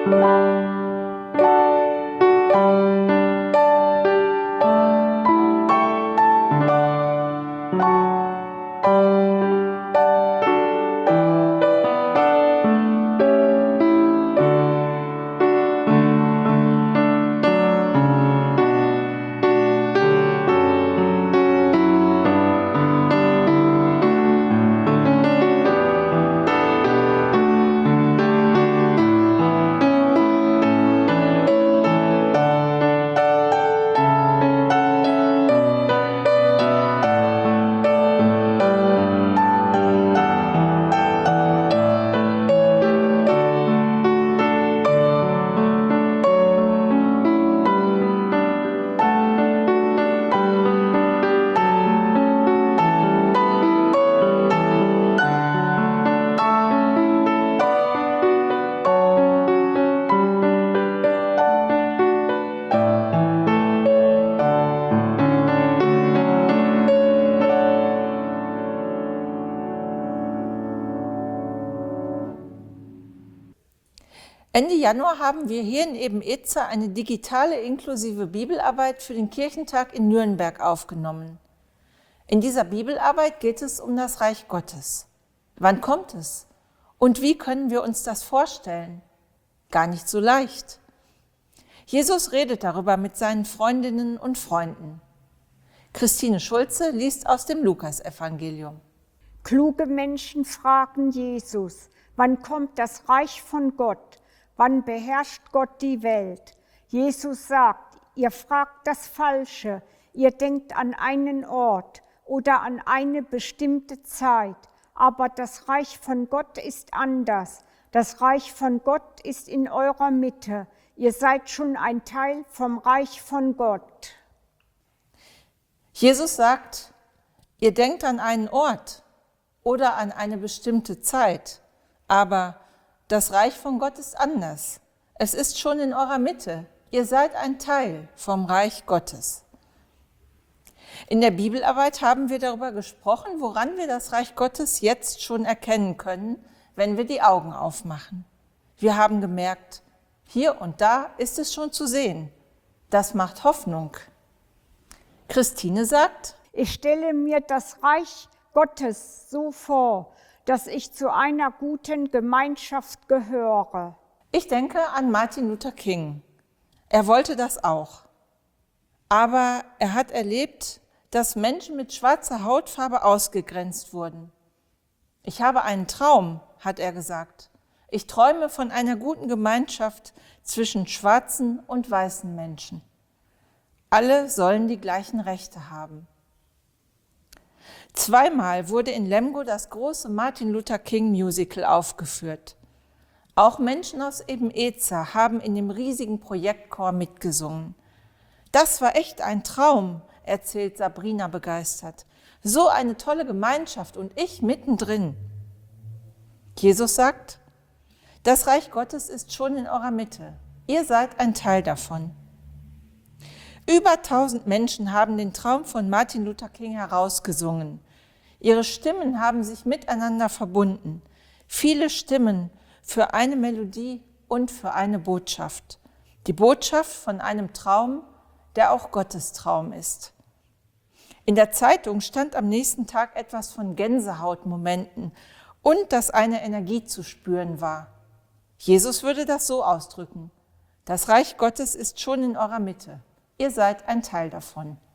Ende Januar haben wir hier in Eben-Ezer eine digitale inklusive Bibelarbeit für den Kirchentag in Nürnberg aufgenommen. In dieser Bibelarbeit geht es um das Reich Gottes. Wann kommt es? Und wie können wir uns das vorstellen? Gar nicht so leicht. Jesus redet darüber mit seinen Freundinnen und Freunden. Christine Schulze liest aus dem Lukasevangelium. Kluge Menschen fragen Jesus, wann kommt das Reich von Gott? Wann beherrscht Gott die Welt? Jesus sagt, ihr fragt das Falsche, ihr denkt an einen Ort oder an eine bestimmte Zeit, aber das Reich von Gott ist anders. Das Reich von Gott ist in eurer Mitte. Ihr seid schon ein Teil vom Reich von Gott. Jesus sagt, ihr denkt an einen Ort oder an eine bestimmte Zeit, aber das Reich von Gott ist anders. Es ist schon in eurer Mitte. Ihr seid ein Teil vom Reich Gottes. In der Bibelarbeit haben wir darüber gesprochen, woran wir das Reich Gottes jetzt schon erkennen können, wenn wir die Augen aufmachen. Wir haben gemerkt, hier und da ist es schon zu sehen. Das macht Hoffnung. Christine sagt, ich stelle mir das Reich Gottes so vor, dass ich zu einer guten Gemeinschaft gehöre. Ich denke an Martin Luther King. Er wollte das auch. Aber er hat erlebt, dass Menschen mit schwarzer Hautfarbe ausgegrenzt wurden. Ich habe einen Traum, hat er gesagt. Ich träume von einer guten Gemeinschaft zwischen schwarzen und weißen Menschen. Alle sollen die gleichen Rechte haben. Zweimal wurde in Lemgo das große Martin Luther King Musical aufgeführt. Auch Menschen aus Eben-Ezer haben in dem riesigen Projektchor mitgesungen. Das war echt ein Traum, erzählt Sabrina begeistert. So eine tolle Gemeinschaft und ich mittendrin. Jesus sagt, das Reich Gottes ist schon in eurer Mitte. Ihr seid ein Teil davon. Über 1000 Menschen haben den Traum von Martin Luther King herausgesungen. Ihre Stimmen haben sich miteinander verbunden. Viele Stimmen für eine Melodie und für eine Botschaft. Die Botschaft von einem Traum, der auch Gottes Traum ist. In der Zeitung stand am nächsten Tag etwas von Gänsehautmomenten und dass eine Energie zu spüren war. Jesus würde das so ausdrücken. Das Reich Gottes ist schon in eurer Mitte. Ihr seid ein Teil davon.